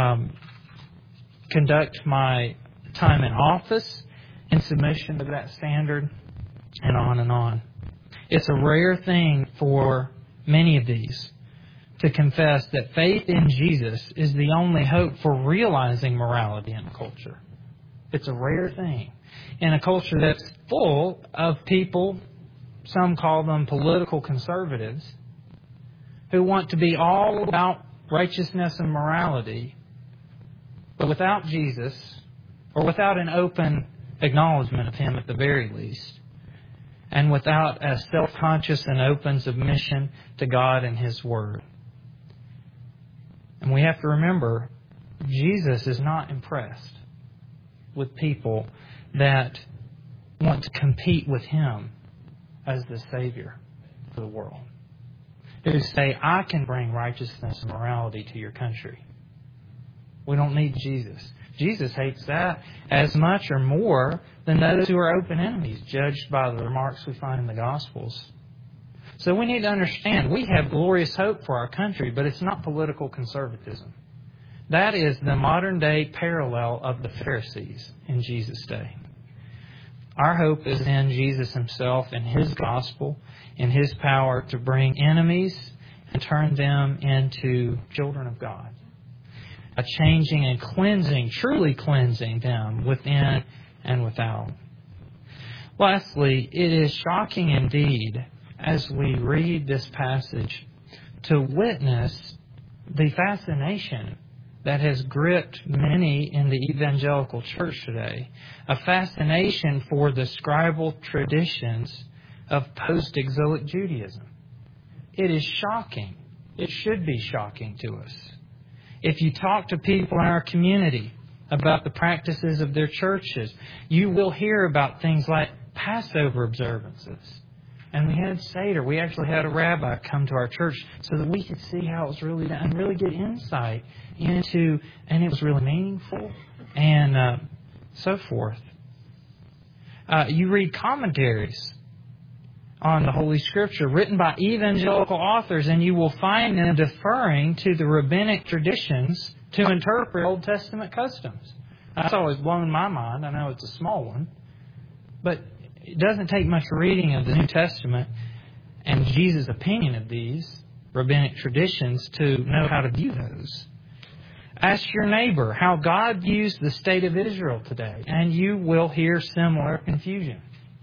conduct my time in office in submission to that standard, and on and on. It's a rare thing for many of these to confess that faith in Jesus is the only hope for realizing morality in a culture. It's a rare thing. In a culture that's full of people, some call them political conservatives, who want to be all about righteousness and morality, but without Jesus, or without an open acknowledgement of Him at the very least, and without a self-conscious and open submission to God and His Word. And we have to remember, Jesus is not impressed with people that want to compete with Him as the Savior for the world. Who say, I can bring righteousness and morality to your country. We don't need Jesus. Jesus hates that as much or more than those who are open enemies, judged by the remarks we find in the Gospels. So we need to understand, we have glorious hope for our country, but it's not political conservatism. That is the modern day parallel of the Pharisees in Jesus' day. Our hope is in Jesus Himself and His gospel and His power to bring enemies and turn them into children of God. A changing and cleansing, truly cleansing them within and without. Lastly, it is shocking indeed as we read this passage to witness the fascination that has gripped many in the evangelical church today. A fascination for the scribal traditions of post-exilic Judaism. It is shocking. It should be shocking to us. If you talk to people in our community about the practices of their churches, you will hear about things like Passover observances. And we had Seder. We actually had a rabbi come to our church so that we could see how it was really done and really get insight into, and it was really meaningful and so forth. You read commentaries on the Holy Scripture written by evangelical authors, and you will find them deferring to the rabbinic traditions to interpret Old Testament customs. That's always blown my mind. I know it's a small one, but it doesn't take much reading of the New Testament and Jesus' opinion of these rabbinic traditions to know how to view those. Ask your neighbor how God views the state of Israel today, and you will hear similar confusion.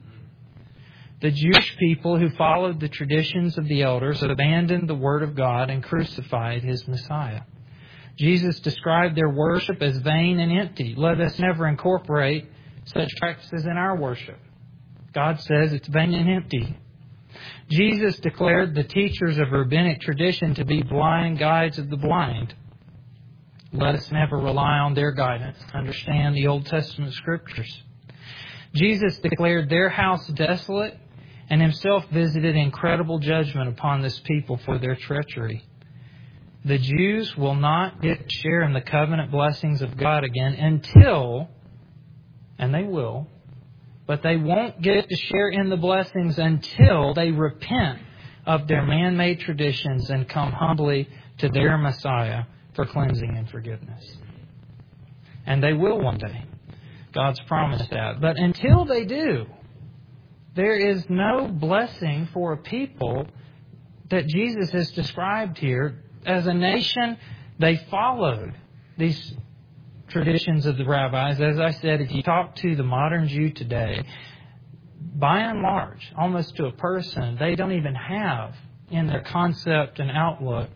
The Jewish people who followed the traditions of the elders abandoned the Word of God and crucified His Messiah. Jesus described their worship as vain and empty. Let us never incorporate such practices in our worship. God says it's vain and empty. Jesus declared the teachers of rabbinic tradition to be blind guides of the blind. Let us never rely on their guidance to understand the Old Testament Scriptures. Jesus declared their house desolate and Himself visited incredible judgment upon this people for their treachery. The Jews will not get to share in the covenant blessings of God again until, and they will, but they won't get to share in the blessings until they repent of their man-made traditions and come humbly to their Messiah for cleansing and forgiveness. And they will one day. God's promised that. But until they do, there is no blessing for a people that Jesus has described here. As a nation, they followed these traditions of the rabbis. As I said, if you talk to the modern Jew today, by and large, almost to a person, they don't even have in their concept and outlook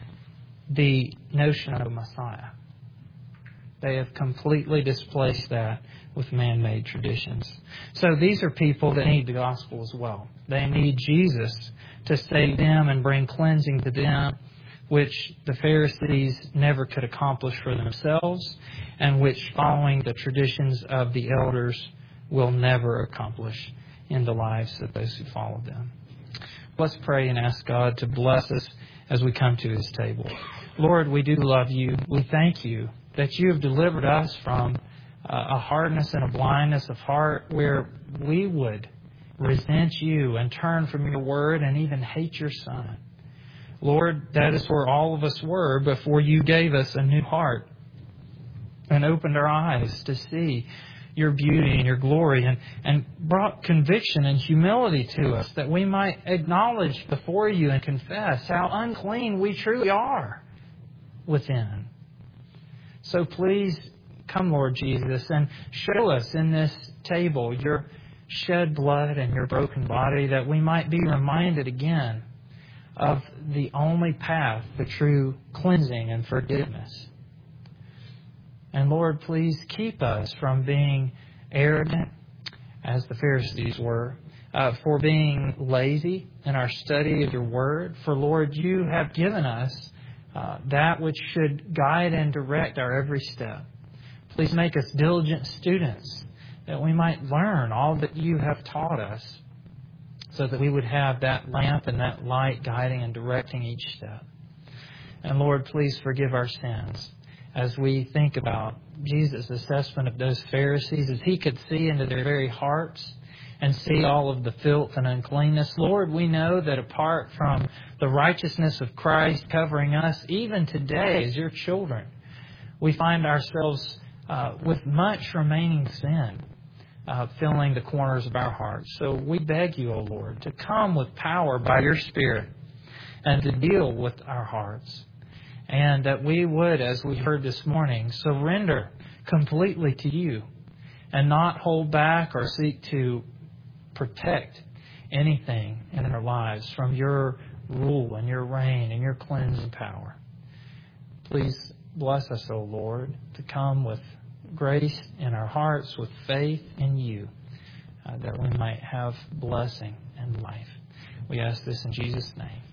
the notion of a Messiah. They have completely displaced that with man-made traditions. So these are people that need the gospel as well. They need Jesus to save them and bring cleansing to them, which the Pharisees never could accomplish for themselves, and which, following the traditions of the elders, will never accomplish in the lives of those who follow them. Let's pray and ask God to bless us as we come to His table. Lord, we do love You. We thank You that You have delivered us from a hardness and a blindness of heart where we would resent You and turn from Your Word and even hate Your Son. Lord, that is where all of us were before You gave us a new heart and opened our eyes to see Your beauty and Your glory and brought conviction and humility to us that we might acknowledge before You and confess how unclean we truly are within. So please come, Lord Jesus, and show us in this table Your shed blood and Your broken body, that we might be reminded again of the only path to true cleansing and forgiveness. And Lord, please keep us from being arrogant, as the Pharisees were, for being lazy in our study of Your Word. For Lord, You have given us that which should guide and direct our every step. Please make us diligent students, that we might learn all that You have taught us, so that we would have that lamp and that light guiding and directing each step. And Lord, please forgive our sins as we think about Jesus' assessment of those Pharisees, as He could see into their very hearts and see all of the filth and uncleanness. Lord, we know that apart from the righteousness of Christ covering us, even today as Your children, we find ourselves with much remaining sin. filling the corners of our hearts. So we beg you, O Lord, to come with power by your Spirit and to deal with our hearts. And that we would, as we heard this morning, surrender completely to you and not hold back or seek to protect anything in our lives from your rule and your reign and your cleansing power. Please bless us, O Lord, to come with grace in our hearts, with faith in you, that we might have blessing and life. We ask this in Jesus' name.